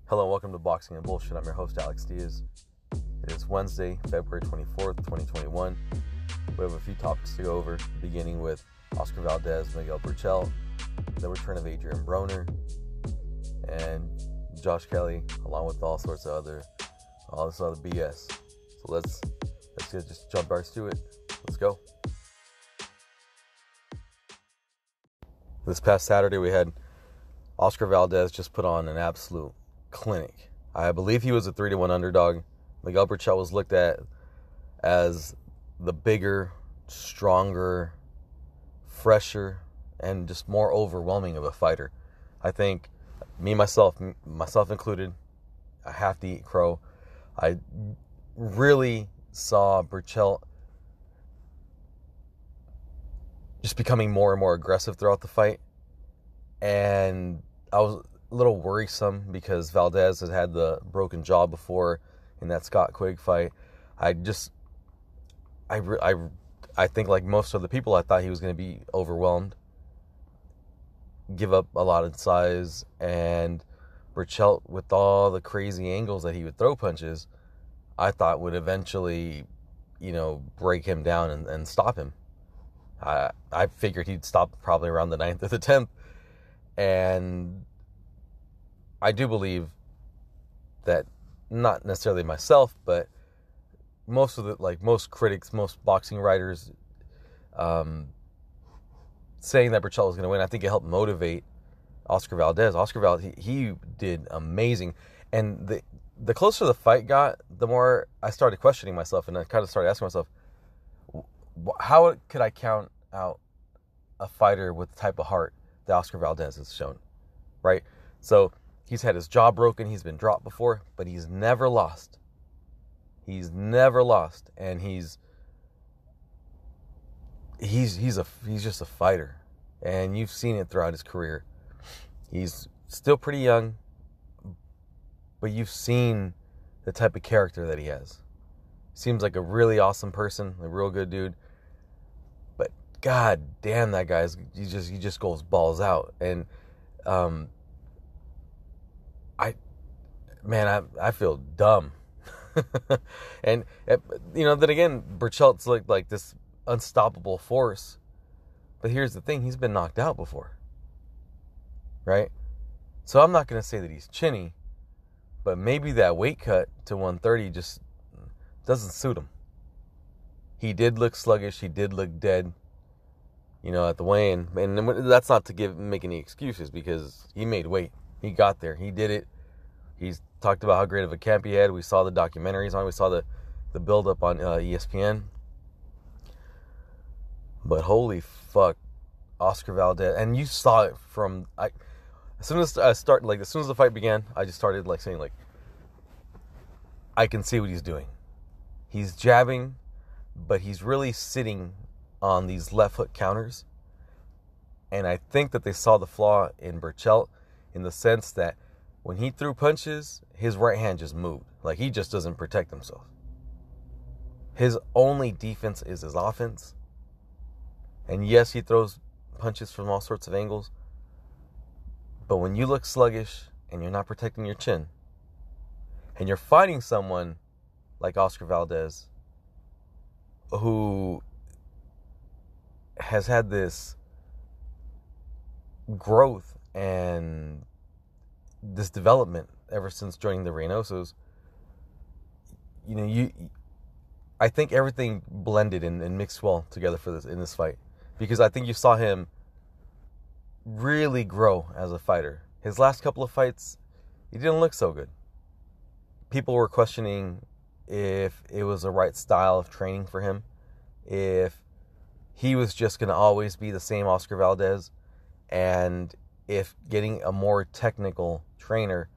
Hello and welcome to Boxing and Bullshit. I'm your host, Alex Diaz. It is Wednesday, February 24th, 2021. We have a few topics to go over, beginning with Oscar Valdez, Miguel Berchelt, the return of Adrian Broner, and Josh Kelly, along with all this other BS. So let's just jump right to it. Let's go. This past Saturday, we had Oscar Valdez just put on an absolute clinic. I believe he was a 3-1 underdog. Miguel Berchelt was looked at as the bigger, stronger, fresher, and just more overwhelming of a fighter. I think myself included, I have to eat crow. I really saw Berchelt just becoming more and more aggressive throughout the fight. And I was a little worrisome because Valdez has had the broken jaw before in that Scott Quigg fight. I think, like most of the people, I thought he was going to be overwhelmed, give up a lot of size, and Berchelt, with all the crazy angles that he would throw punches, I thought would eventually, break him down and stop him. I figured he'd stop probably around the 9th or the 10th. And I do believe that, not necessarily myself, but most critics, most boxing writers, saying that Berchelt was going to win, I think it helped motivate Oscar Valdez. Oscar Valdez, he did amazing. And the closer the fight got, the more I started questioning myself, and I kind of started asking myself, how could I count out a fighter with the type of heart that Oscar Valdez has shown, right? So he's had his jaw broken, he's been dropped before, but he's never lost. He's never lost, and he's just a fighter, and you've seen it throughout his career. He's still pretty young, but you've seen the type of character that he has. Seems like a really awesome person, a real good dude. But god damn, that guy's he just goes balls out. And I feel dumb. And then again, Berchelt's like this unstoppable force. But here's the thing, he's been knocked out before. Right? So I'm not going to say that he's chinny, but maybe that weight cut to 130 just doesn't suit him. He did look sluggish. He did look dead, at the weigh-in. And that's not to make any excuses, because he made weight. He got there. He did it. He's talked about how great of a camp he had. We saw the documentaries on it. We saw the build-up on ESPN. But holy fuck, Oscar Valdez. And you saw it from... as soon as the fight began, I just started saying I can see what he's doing. He's jabbing, but he's really sitting on these left hook counters. And I think that they saw the flaw in Berchelt in the sense that when he threw punches, his right hand just moved. He just doesn't protect himself. His only defense is his offense. And yes, he throws punches from all sorts of angles. But when you look sluggish and you're not protecting your chin, and you're fighting someone like Oscar Valdez, who has had this growth and this development ever since joining the Reynosos, I think everything blended and mixed well together in this fight, because I think you saw him really grow as a fighter. His last couple of fights, he didn't look so good. People were questioning if it was the right style of training for him, if he was just going to always be the same Oscar Valdez, and if getting a more technical trainer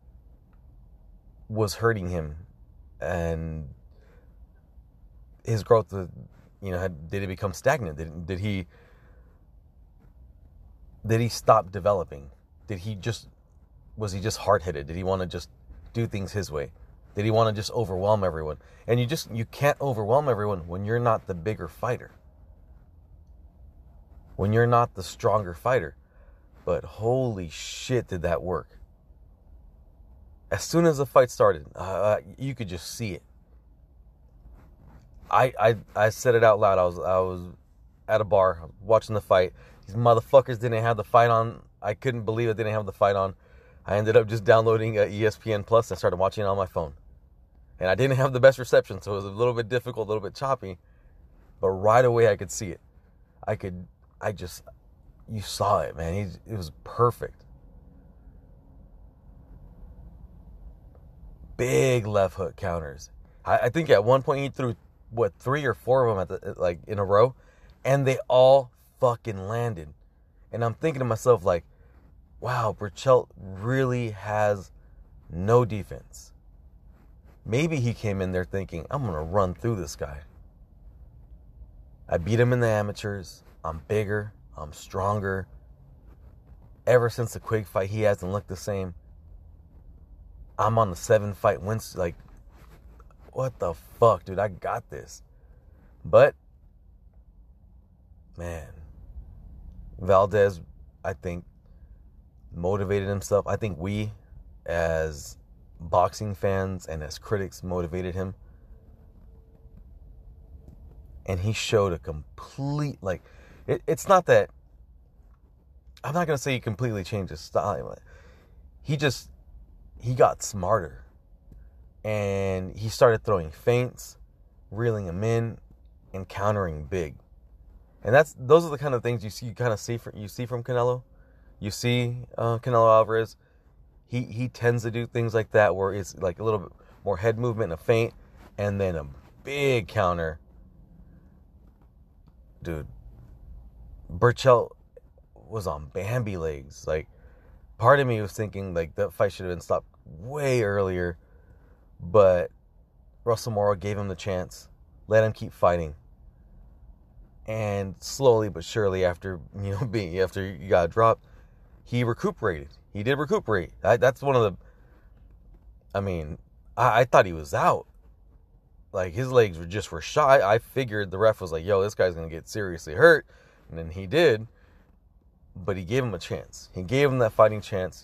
was hurting him, and his growth, did it become stagnant? Did he stop developing? Was he just hard-headed? Did he want to just do things his way? Did he want to just overwhelm everyone? And you can't overwhelm everyone when you're not the bigger fighter. When you're not the stronger fighter. But holy shit, did that work. As soon as the fight started, you could just see it. I said it out loud. I was at a bar watching the fight. These motherfuckers didn't have the fight on. I couldn't believe it didn't have the fight on. I ended up just downloading ESPN Plus and started watching it on my phone. And I didn't have the best reception, so it was a little bit difficult, a little bit choppy. But right away I could see it. You saw it, man. It was perfect. Big left hook counters. I think at one point he threw, 3 or 4 of them in a row, and they all fucking landed. And I'm thinking to myself, like, wow, Berchelt really has no defense. Maybe he came in there thinking, I'm going to run through this guy. I beat him in the amateurs. I'm bigger. I'm stronger. Ever since the Quigg fight, he hasn't looked the same. I'm on the 7-fight win. Like, what the fuck, dude? I got this. But, man, Valdez, I think, motivated himself. I think we, as boxing fans and as critics, motivated him. And he showed a complete, like, it's not that, I'm not going to say he completely changed his style. He got smarter. And he started throwing feints, reeling them in, and countering big. And those are the kind of things you see from Canelo. You see Canelo Alvarez. He tends to do things like that where it's like a little bit more head movement, a feint, and then a big counter. Dude, Berchelt was on Bambi legs. Like, part of me was thinking like that fight should have been stopped way earlier, but Russell Morrow gave him the chance, let him keep fighting, and slowly but surely, after you got dropped, he recuperated. He did recuperate. That's one of the. I mean, I thought he was out. Like, his legs were shot. I figured the ref was like, yo, this guy's going to get seriously hurt. And then he did. But he gave him a chance. He gave him that fighting chance.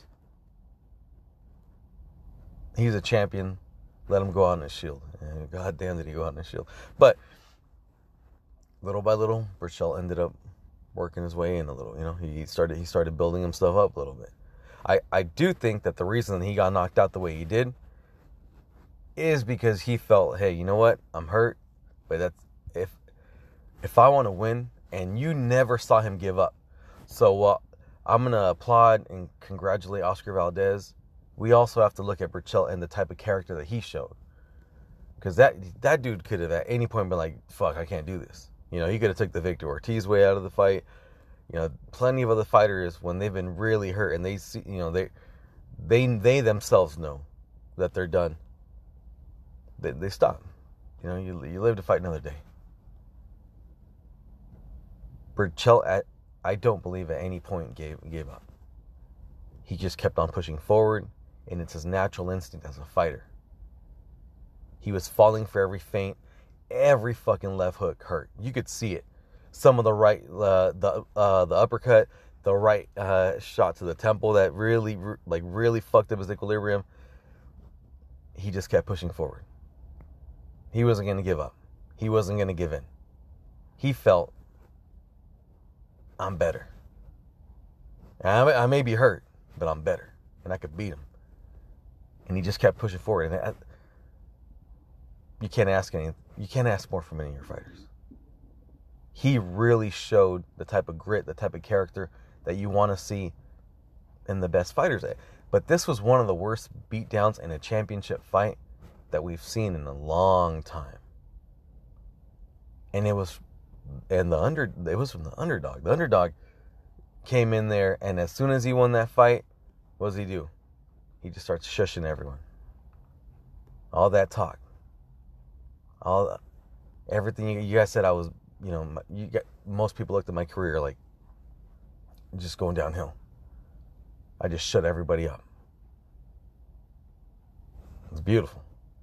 He's a champion. Let him go out in his shield. And God damn, did he go out in his shield. But little by little, Berchelt ended up working his way in a little. He started building himself up a little bit. I do think that the reason he got knocked out the way he did is because he felt, hey, you know what? I'm hurt, but that's if I want to win, and you never saw him give up. So I'm going to applaud and congratulate Oscar Valdez. We also have to look at Berchelt and the type of character that he showed. Because that dude could have at any point been like, fuck, I can't do this. He could have took the Victor Ortiz way out of the fight. Plenty of other fighters, when they've been really hurt and they see, they themselves know that they're done. They stop. You live to fight another day. Berchelt, I don't believe at any point gave up. He just kept on pushing forward, and it's his natural instinct as a fighter. He was falling for every feint, every fucking left hook hurt. You could see it. Some of the right, the uppercut, the right shot to the temple that really fucked up his equilibrium. He just kept pushing forward. He wasn't going to give up. He wasn't going to give in. He felt, I'm better. I may be hurt, but I'm better, and I could beat him. And he just kept pushing forward. And you can't ask more from any of your fighters. He really showed the type of grit, the type of character that you want to see in the best fighters. But this was one of the worst beatdowns in a championship fight that we've seen in a long time. And it was from the underdog. The underdog came in there, and as soon as he won that fight, what does he do? He just starts shushing everyone. All that talk. Everything you guys said I was, most people looked at my career like just going downhill. I just shut everybody up. It's beautiful.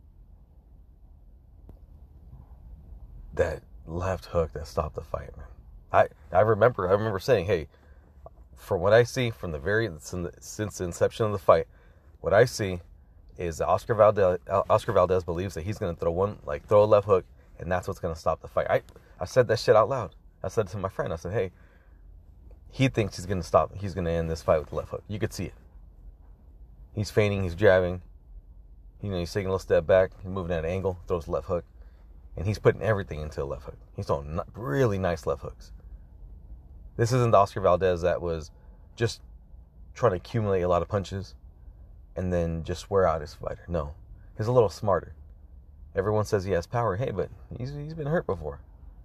That left hook that stopped the fight, man. I remember saying, hey, from what I see since the inception of the fight, what I see is that Oscar Valdez believes that he's going to throw a left hook, and that's what's going to stop the fight. I said that shit out loud. I said to my friend, I said, hey, he thinks he's going to end this fight with the left hook. You could see it. He's feigning, he's jabbing. He's taking a little step back, he's moving at an angle, throws the left hook, and he's putting everything into a left hook. He's throwing really nice left hooks. This isn't the Oscar Valdez that was just trying to accumulate a lot of punches and then just wear out his fighter. No, he's a little smarter. Everyone says he has power. Hey, but he's been hurt before.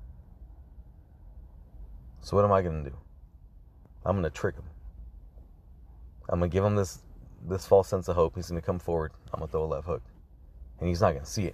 So what am I going to do? I'm going to trick him. I'm going to give him this false sense of hope. He's going to come forward. I'm going to throw a left hook. And he's not going to see it.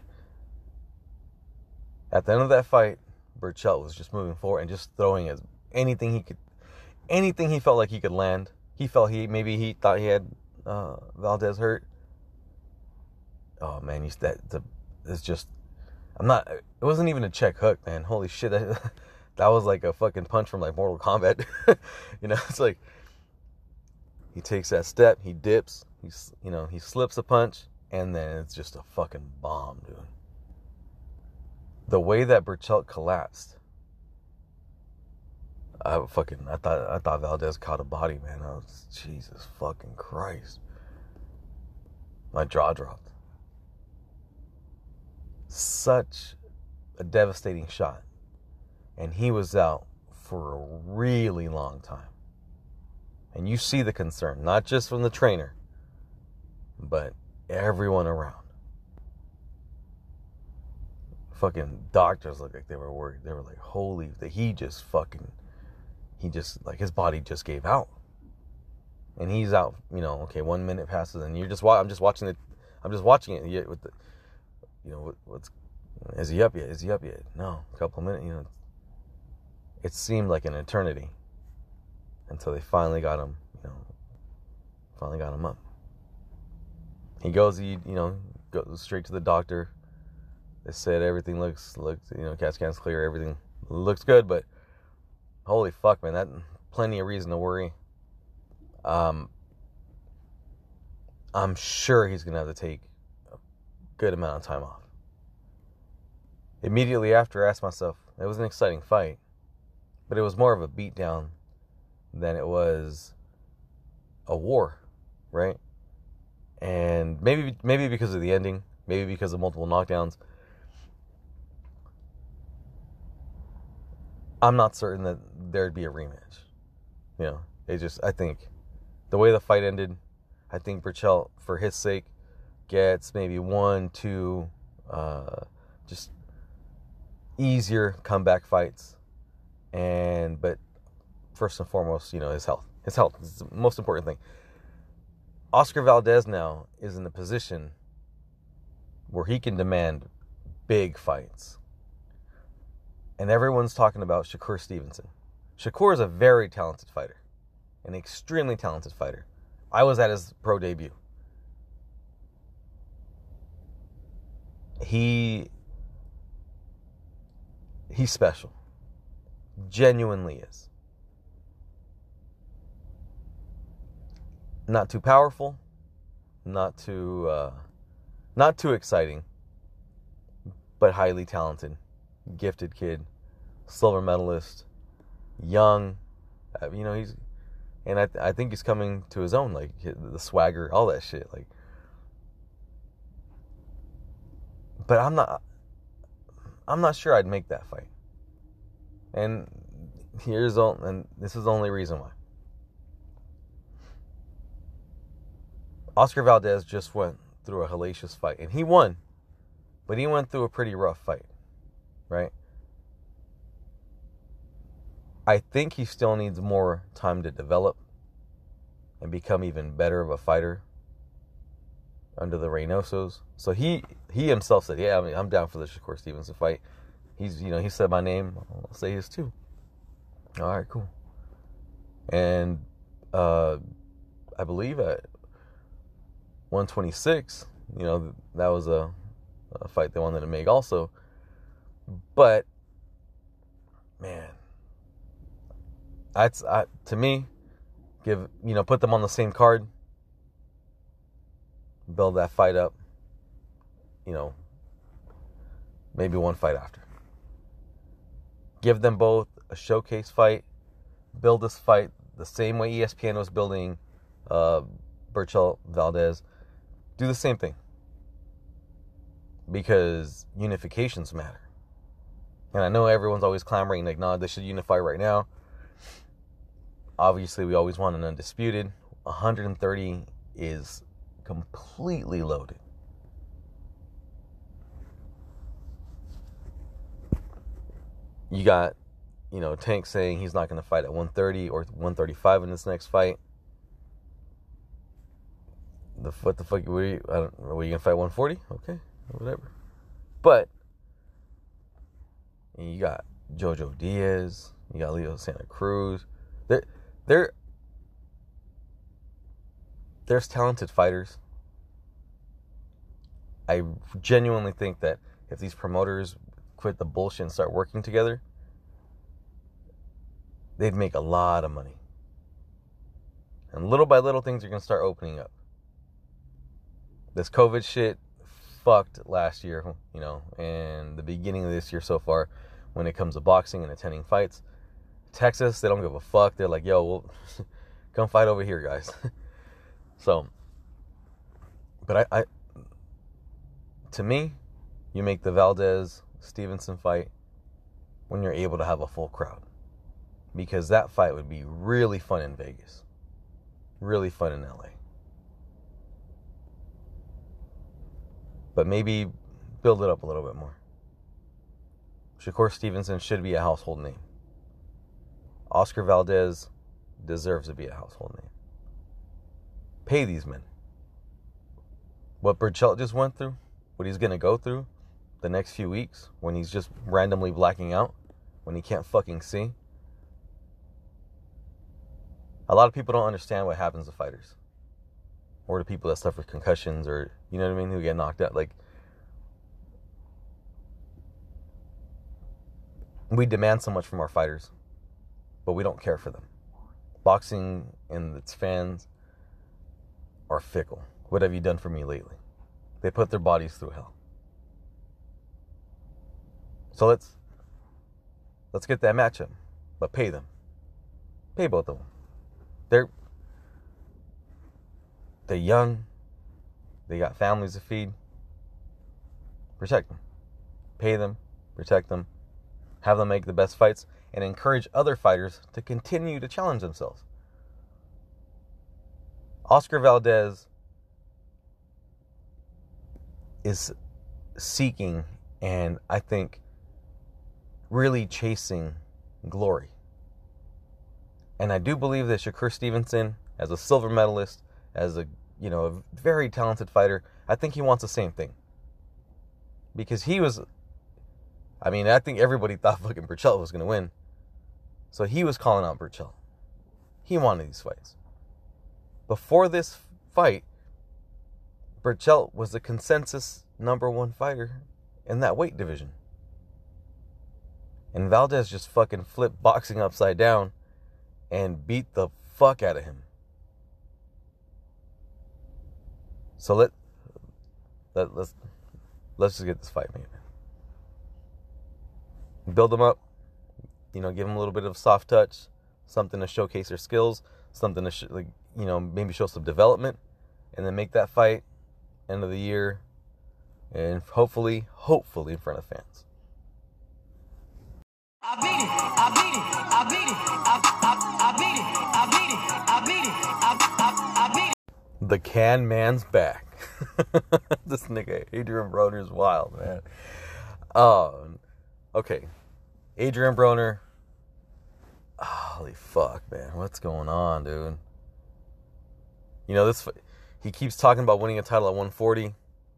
At the end of that fight, Berchelt was just moving forward and just throwing anything he felt like he could land. He thought he had Valdez hurt. Oh man, it wasn't even a check hook, man. Holy shit, that was like a fucking punch from like Mortal Kombat. It's like he takes that step, he dips, he slips a punch, and then it's just a fucking bomb, dude. The way that Berchelt collapsed, I thought Valdez caught a body, man. Jesus fucking Christ. My jaw dropped. Such a devastating shot. And he was out for a really long time. And you see the concern, not just from the trainer, but everyone around. Fucking doctors looked like they were worried. They were like, holy, that his body just gave out. And he's out, okay, 1 minute passes and I'm just watching it. With the, is he up yet? No, a couple of minutes, it seemed like an eternity until they finally got him, up. He goes straight to the doctor. They said everything looks, CAT scan's clear, everything looks good, but holy fuck, man, that plenty of reason to worry. I'm sure he's going to have to take a good amount of time off. Immediately after, I asked myself, it was an exciting fight, but it was more of a beatdown than it was a war, right? And maybe because of the ending, maybe because of multiple knockdowns, I'm not certain that there'd be a rematch. I think the way the fight ended, I think Berchelt, for his sake, gets maybe 1, 2, just easier comeback fights. But first and foremost, his health. His health is the most important thing. Oscar Valdez now is in a position where he can demand big fights. And everyone's talking about Shakur Stevenson. Shakur is a very talented fighter. An extremely talented fighter. I was at his pro debut. He's special. Genuinely is. Not too powerful. Not too exciting. But highly talented. Gifted kid. Silver medalist. Young. I think he's coming to his own, like the swagger, all that shit, like. But I'm not sure I'd make that fight. And this is the only reason why. Oscar Valdez just went through a hellacious fight, and he won, but he went through a pretty rough fight, right? I think he still needs more time to develop and become even better of a fighter under the Reynosos. So he himself said, yeah, I'm down for the Shakur Stevenson fight. He's, he said my name, I'll say his too. All right, cool. And I believe at 126, that was a fight they wanted to make also. But man, to me, put them on the same card. build that fight up, maybe one fight after. Give them both a showcase fight. Build this fight the same way ESPN was building Berchelt Valdez. Do the same thing. Because unifications matter. And I know everyone's always clamoring, like, nah, they should unify right now. Obviously, we always want an undisputed. 130 is completely loaded. You got, Tank saying he's not going to fight at 130 or 135 in this next fight. What the fuck? Were you going to fight 140? Okay, whatever. But you got Jojo Diaz. You got Leo Santa Cruz. There's talented fighters. I genuinely think that if these promoters quit the bullshit and start working together, they'd make a lot of money. And little by little, things are going to start opening up. This COVID shit fucked last year, and the beginning of this year so far when it comes to boxing and attending fights. Texas, they don't give a fuck. They're like, yo, well, come fight over here, guys. So, but I to me, you make the Valdez-Stevenson fight when you're able to have a full crowd. Because that fight would be really fun in Vegas. Really fun in LA. But maybe build it up a little bit more. Shakur Stevenson should be a household name. Oscar Valdez deserves to be a household name. Pay these men. What Berchelt just went through, what he's going to go through the next few weeks when he's just randomly blacking out, when he can't fucking see. A lot of people don't understand what happens to fighters. Or to people that suffer concussions or, who get knocked out. Like, we demand so much from our fighters, but we don't care for them. Boxing and its fans are fickle. What have you done for me lately? They put their bodies through hell. So let's get that matchup, but pay them. Pay both of them. They're young. They got families to feed. Protect them. Pay them. Protect them. Have them make the best fights and encourage other fighters to continue to challenge themselves. Oscar Valdez is seeking and I think really chasing glory. And I do believe that Shakur Stevenson, as a silver medalist, as a very talented fighter, I think he wants the same thing. Because I think everybody thought fucking Berchelt was going to win. So he was calling out Berchelt. He wanted these fights. Before this fight, Berchelt was the consensus number one fighter in that weight division. And Valdez just fucking flipped boxing upside down and beat the fuck out of him. So let's just get this fight made. Build them up, give them a little bit of soft touch, something to showcase their skills, something to maybe show some development, and then make that fight end of the year, and hopefully in front of fans. I beat it. I beat it. I beat it. I beat it. I beat it. I beat it. I beat it. The can man's back. This nigga Adrian Broner's wild, man. Okay. Adrian Broner. Holy fuck, man. What's going on, dude? He keeps talking about winning a title at 140.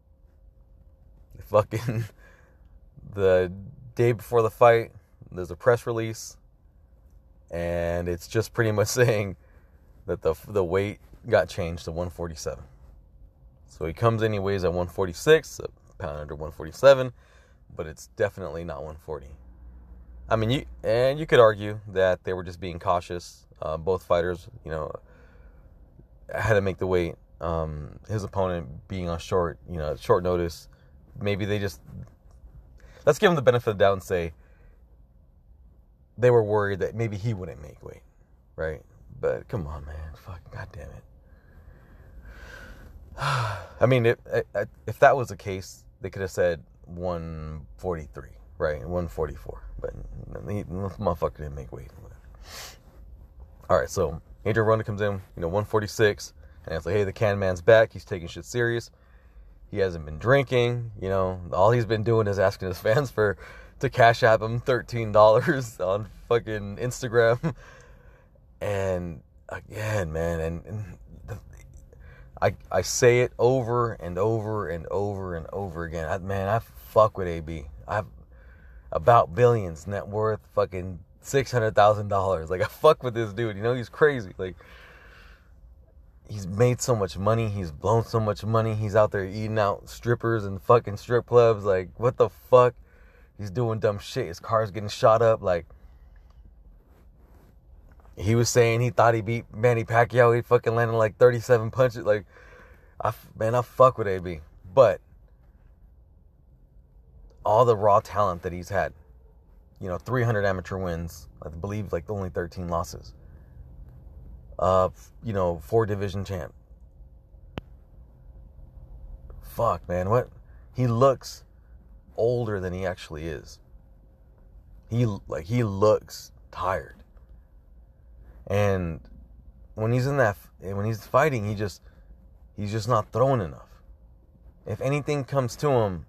The day before the fight, there's a press release, and it's just pretty much saying that the weight got changed to 147. So he comes in, he weighs at 146, a pound under 147, but it's definitely not 140. I mean, you could argue that they were just being cautious. Both fighters, had to make the weight. his opponent being on short notice, maybe let's give him the benefit of the doubt and say they were worried that maybe he wouldn't make weight, right? But come on, man, fucking goddamn it. I mean, if that was the case, they could have said 143, right? 144, but the motherfucker didn't make weight. All right, so Adrian Broner comes in, 146, and it's like, hey, the can man's back. He's taking shit serious. He hasn't been drinking. All he's been doing is asking his fans to cash app him $13 on fucking Instagram. And again, man, and I say it over and over and over and over again. I fuck with AB. I've about billions net worth, fucking $600,000. Like, I fuck with this dude. He's crazy. Like, he's made so much money. He's blown so much money. He's out there eating out strippers and fucking strip clubs. Like, what the fuck? He's doing dumb shit. His car's getting shot up. Like, he was saying he thought he beat Manny Pacquiao. He fucking landed like 37 punches. Like, I fuck with AB. But all the raw talent that he's had, 300 amateur wins, I believe, like only 13 losses. 4 division champ. Fuck, man, what? He looks older than he actually is. He looks tired. And when he's when he's fighting, he's just not throwing enough. If anything comes to him,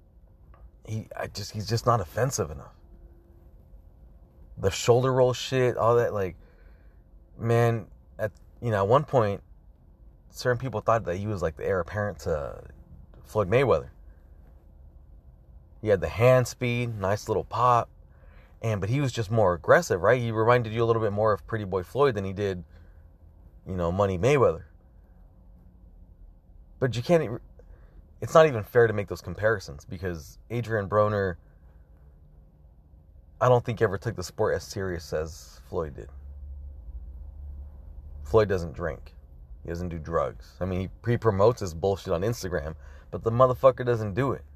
he's just not offensive enough. The shoulder roll shit, all that, like, man, at one point, certain people thought that he was like the heir apparent to Floyd Mayweather. He had the hand speed, nice little pop, but he was just more aggressive, right? He reminded you a little bit more of Pretty Boy Floyd than he did, Money Mayweather. But you can't. It's not even fair to make those comparisons, because Adrian Broner, I don't think ever took the sport as serious as Floyd did. Floyd doesn't drink. He doesn't do drugs. I mean, he promotes his bullshit on Instagram, but the motherfucker doesn't do it.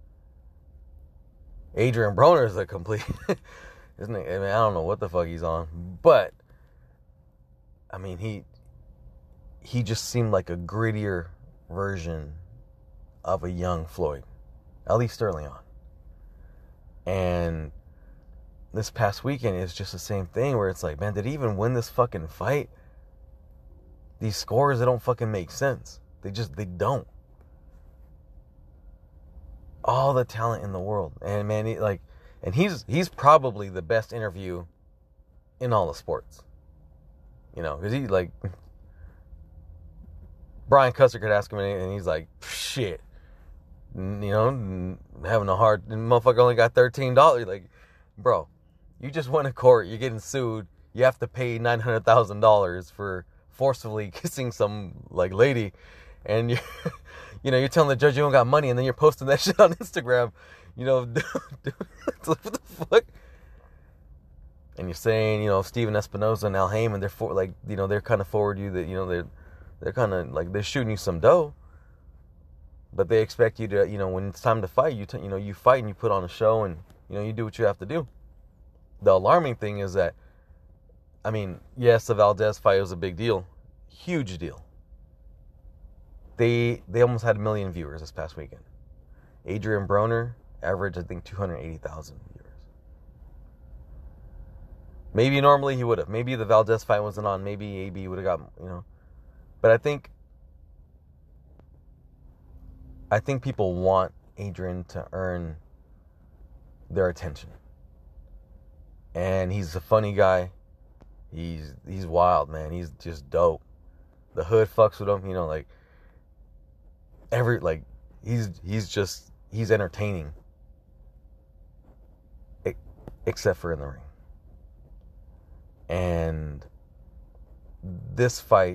Adrian Broner is a complete, isn't it? I mean, I don't know what the fuck he's on, but I mean, he just seemed like a grittier version of a young Floyd, at least early on. And this past weekend is just the same thing, where it's like, man, did he even win this fucking fight? These scores, they don't fucking make sense. They don't. All the talent in the world. And man, he's probably the best interview in all the sports. Because he, like, Brian Custer could ask him anything, and he's like, shit. Having a hard, motherfucker only got $13. Like, bro, you just went to court, you're getting sued, you have to pay $900,000 for forcibly kissing some, like, lady, and you're telling the judge you don't got money, and then you're posting that shit on Instagram, dude, what the fuck? And you're saying, Steven Espinoza and Al Heyman, they're kind of forward you that, they're kind of like, they're shooting you some dough, but they expect you to, when it's time to fight, you fight and you put on a show, and, you do what you have to do. The alarming thing is that, I mean, yes, the Valdez fight was a big deal. Huge deal. They almost had 1 million viewers this past weekend. Adrian Broner averaged, I think, 280,000 viewers. Maybe normally he would have. Maybe the Valdez fight wasn't on. Maybe AB would have got, But I think people want Adrian to earn their attention. And he's a funny guy. He's wild, man. He's just dope. The hood fucks with him, like, he's entertaining. Except for in the ring. And this fight,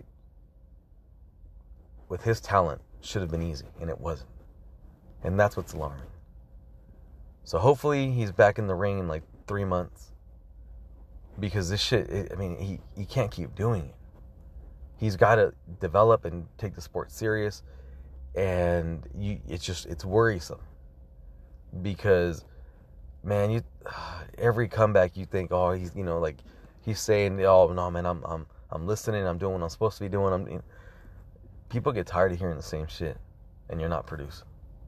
with his talent, should have been easy, and it wasn't. And that's what's alarming. So hopefully he's back in the ring in like 3 months. Because this shit, he can't keep doing it. He's got to develop and take the sport serious. And it's worrisome. Because, man, every comeback you think, oh, he's, like, he's saying, oh, no, man, I'm listening, I'm doing what I'm supposed to be doing. People get tired of hearing the same shit, and you're not producing.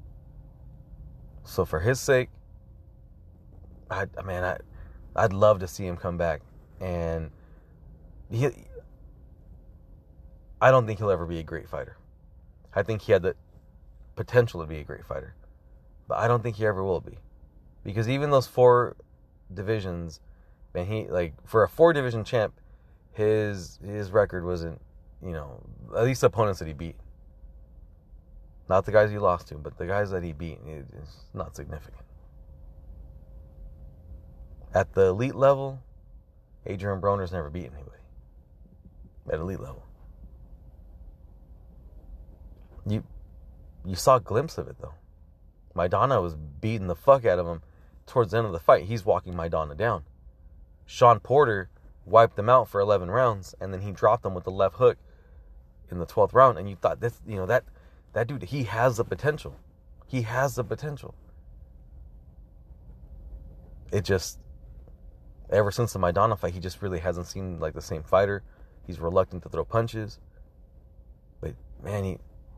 So for his sake, I'd love to see him come back. And I don't think he'll ever be a great fighter. I think he had the potential to be a great fighter, but I don't think he ever will be, because even those 4 divisions, man, he, like, for a 4-division champ, his record wasn't, at least the opponents that he beat, not the guys he lost to, but the guys that he beat, it's not significant. At the elite level, Adrian Broner's never beaten anybody at elite level. You saw a glimpse of it, though. Maidana was beating the fuck out of him towards the end of the fight. He's walking Maidana down. Sean Porter wiped him out for 11 rounds, and then he dropped him with the left hook in the 12th round. And you thought, that dude, he has the potential. He has the potential. It just, ever since the Maidana fight, he just really hasn't seemed like the same fighter. He's reluctant to throw punches. But, man,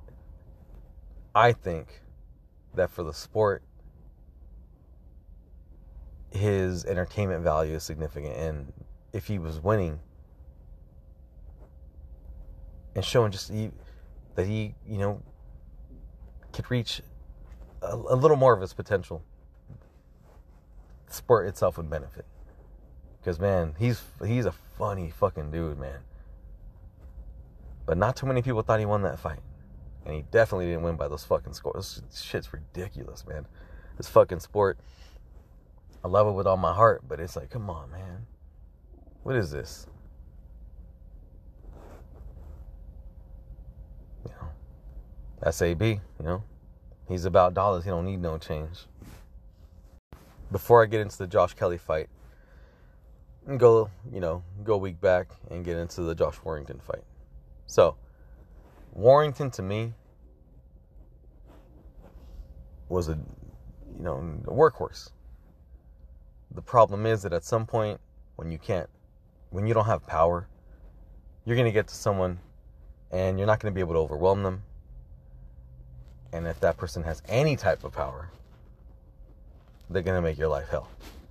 I think that for the sport, his entertainment value is significant. And if he was winning and showing that he could reach a little more of his potential, the sport itself would benefit. Because, man, he's a funny fucking dude, man. But not too many people thought he won that fight. And he definitely didn't win by those fucking scores. This shit's ridiculous, man. This fucking sport, I love it with all my heart, but it's like, come on, man. What is this? SAB, he's about dollars. He don't need no change. Before I get into the Josh Kelly fight, go a week back and get into the Josh Warrington fight. So, Warrington, to me, was a workhorse. The problem is that at some point, when you don't have power, you're going to get to someone and you're not going to be able to overwhelm them. And if that person has any type of power, they're going to make your life hell.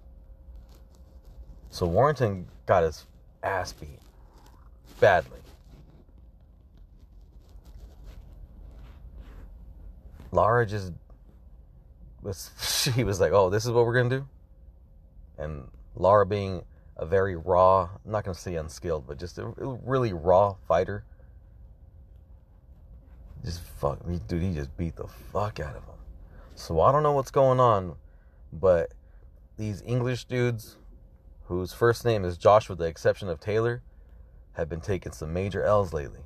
So Warrington got his ass beat badly. Lara she was like, oh, this is what we're going to do? And Lara, being a very raw, I'm not going to say unskilled, but just a really raw fighter, he just beat the fuck out of him. So I don't know what's going on, but these English dudes, whose first name is Josh with the exception of Taylor, have been taking some major L's lately.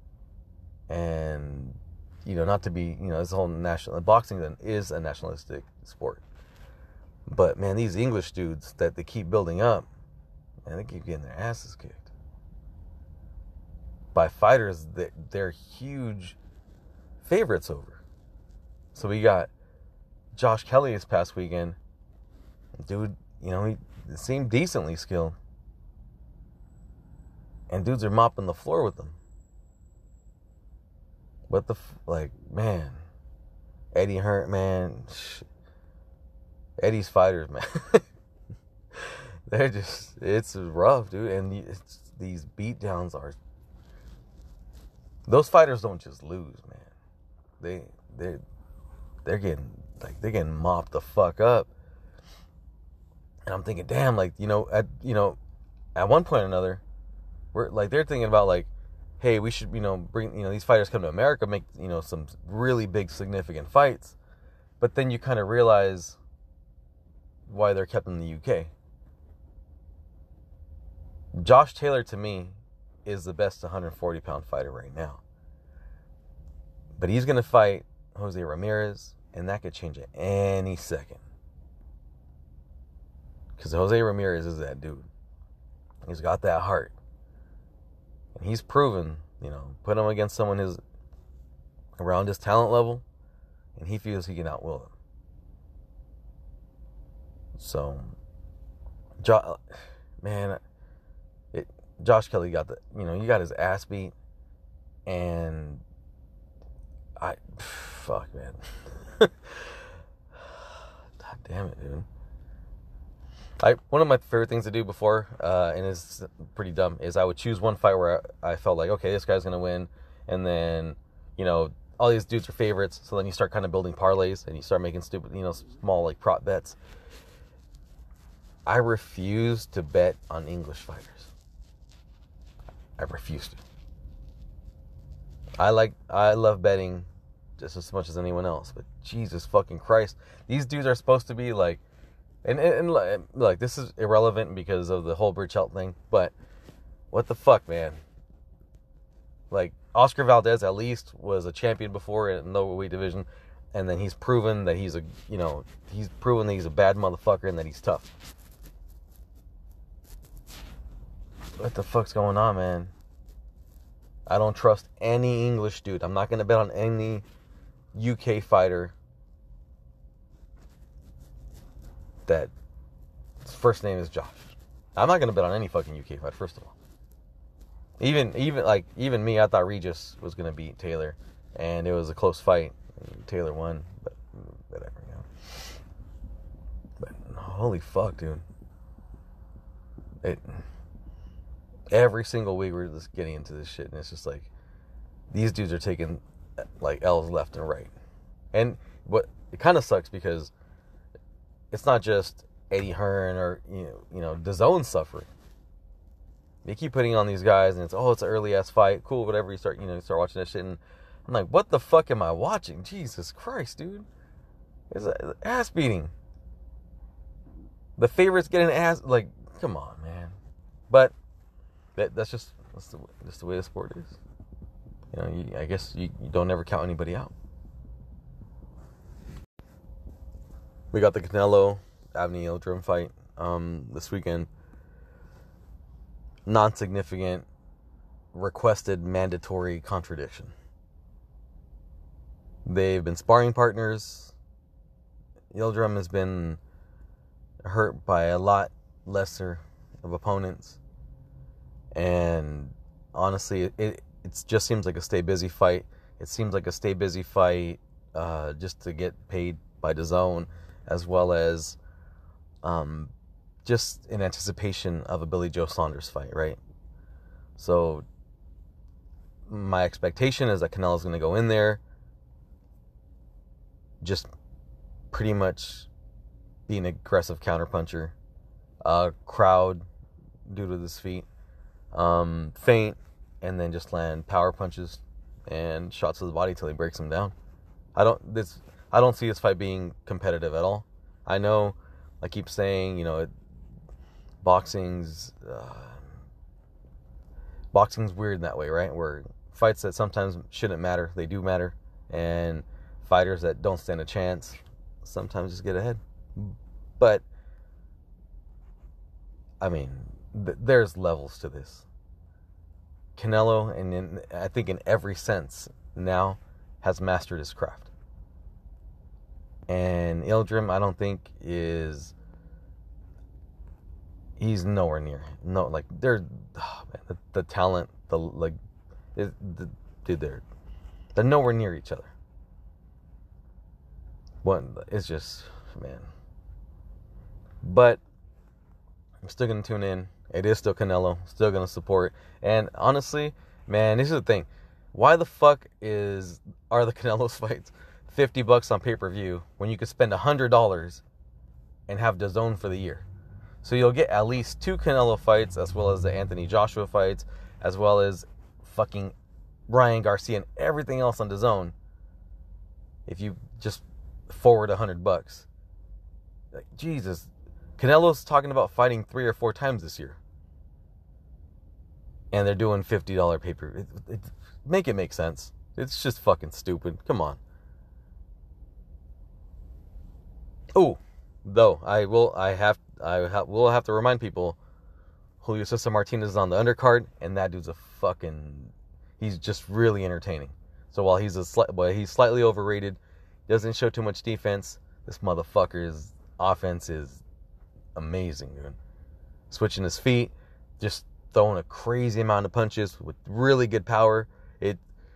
And not to be, this whole boxing is a nationalistic sport. But, man, these English dudes that they keep building up, man, they keep getting their asses kicked by fighters that they're huge favorites over. So we got Josh Kelly this past weekend. Dude, he seemed decently skilled. And dudes are mopping the floor with him. What man, Eddie Hearn, man, Eddie's fighters, man, it's rough, dude. And these beatdowns those fighters don't just lose, man. They're getting mopped the fuck up. And I'm thinking, damn, at one point or another, they're thinking about hey, we should, bring, these fighters come to America, make, some really big, significant fights. But then you kind of realize why they're kept in the UK. Josh Taylor, to me, is the best 140-pound fighter right now. But he's going to fight Jose Ramirez, and that could change at any second. Because Jose Ramirez is that dude. He's got that heart. And he's proven put him against someone who's around his talent level, and he feels he can outwill him. So, Josh Kelly got he got his ass beat, and fuck, man. God damn it, dude. One of my favorite things to do before, and it's pretty dumb, is I would choose one fight where I felt like, okay, this guy's going to win. And then, all these dudes are favorites. So then you start kind of building parlays and you start making stupid, small like prop bets. I refuse to bet on English fighters. I refuse to. I love betting just as much as anyone else. But Jesus fucking Christ. These dudes are supposed to be like, And like, this is irrelevant because of the whole Berchelt thing, but what the fuck, man? Like, Oscar Valdez at least was a champion before in the weight division, and then he's proven that he's a bad motherfucker and that he's tough. What the fuck's going on, man? I don't trust any English dude. I'm not gonna bet on any UK fighter that his first name is Josh. I'm not gonna bet on any fucking UK fight, first of all. Even me, I thought Regis was gonna beat Taylor, and it was a close fight. Taylor won, but whatever, But holy fuck, dude! Every single week we're just getting into this shit, and it's just like these dudes are taking like L's left and right, and it kind of sucks because it's not just Eddie Hearn or DAZN suffering. They keep putting on these guys, and it's an early ass fight, cool, whatever. You start watching that shit, and I'm like, what the fuck am I watching? Jesus Christ, dude, it's an ass beating. The favorites getting ass, like, come on, man. But that's just the way the sport is. I guess you don't ever count anybody out. We got the Canelo Avni Yildirim fight this weekend. Non-significant, requested, mandatory contradiction. They've been sparring partners. Yildirim has been hurt by a lot lesser of opponents. And honestly, it just seems like a stay busy fight. It seems like a stay busy fight just to get paid by DAZN, as well as just in anticipation of a Billy Joe Saunders fight, right? So my expectation is that Canelo's going to go in there, just pretty much be an aggressive counterpuncher, crowd due to his feet, feint, and then just land power punches and shots to the body till he breaks him down. I don't see this fight being competitive at all. I know I keep saying, boxing's weird in that way, right? Where fights that sometimes shouldn't matter, they do matter, and fighters that don't stand a chance sometimes just get ahead. But I mean, there's levels to this. Canelo, and I think in every sense now, has mastered his craft. And Yildirim, I don't think he's nowhere near. No, like they're the talent, they're nowhere near each other. It's just, man. But I'm still gonna tune in. It is still Canelo. Still gonna support. And honestly, man, this is the thing. Why the fuck are the Canelo's fights $50 on pay-per-view when you could spend $100 and have DAZN for the year? So you'll get at least 2 Canelo fights, as well as the Anthony Joshua fights, as well as fucking Ryan Garcia and everything else on DAZN. If you just forward $100, like, Jesus, Canelo's talking about fighting 3 or 4 times this year, and they're doing $50 pay-per-view. Make it make sense. It's just fucking stupid. Come on. Oh, though we'll have to remind people, Julio Cesar Martinez is on the undercard, and that dude's He's just really entertaining. So while he's slightly overrated, doesn't show too much defense, this motherfucker's offense is amazing, dude. Switching his feet, just throwing a crazy amount of punches with really good power. It's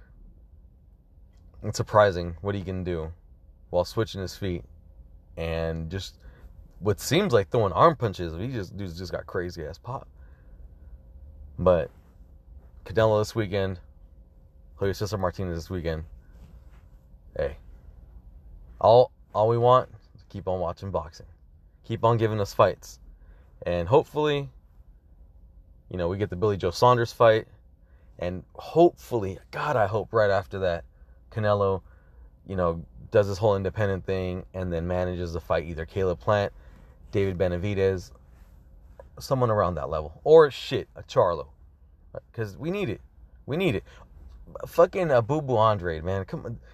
surprising what he can do while switching his feet, and just what seems like throwing arm punches. Dude's just got crazy ass pop. But Canelo this weekend, Julio Cesar Martinez this weekend. Hey, all we want is to keep on watching boxing, keep on giving us fights, and hopefully, we get the Billy Joe Saunders fight, and hopefully, God, I hope right after that, Canelo, does this whole independent thing and then manages to fight either Caleb Plant, David Benavidez, someone around that level, or a Charlo, because we need it. Fucking Boo Andre, man, come on.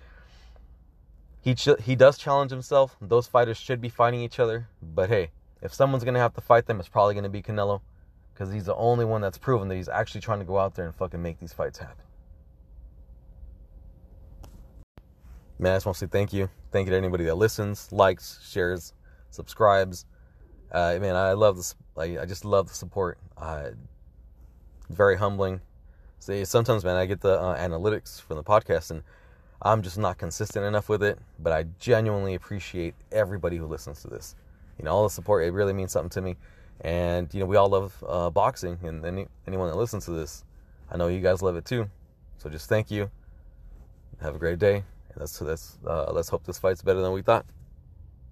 He does challenge himself. Those fighters should be fighting each other, but hey, if someone's gonna have to fight them, it's probably gonna be Canelo, because he's the only one that's proven that he's actually trying to go out there and fucking make these fights happen. Man, I just want to say thank you. Thank you to anybody that listens, likes, shares, subscribes. Man, I love this. I just love the support. Very humbling. See, sometimes, man, I get the analytics from the podcast, and I'm just not consistent enough with it. But I genuinely appreciate everybody who listens to this. All the support. It really means something to me. And we all love boxing, and anyone that listens to this, I know you guys love it too. So just thank you. Have a great day. And let's hope this fight's better than we thought.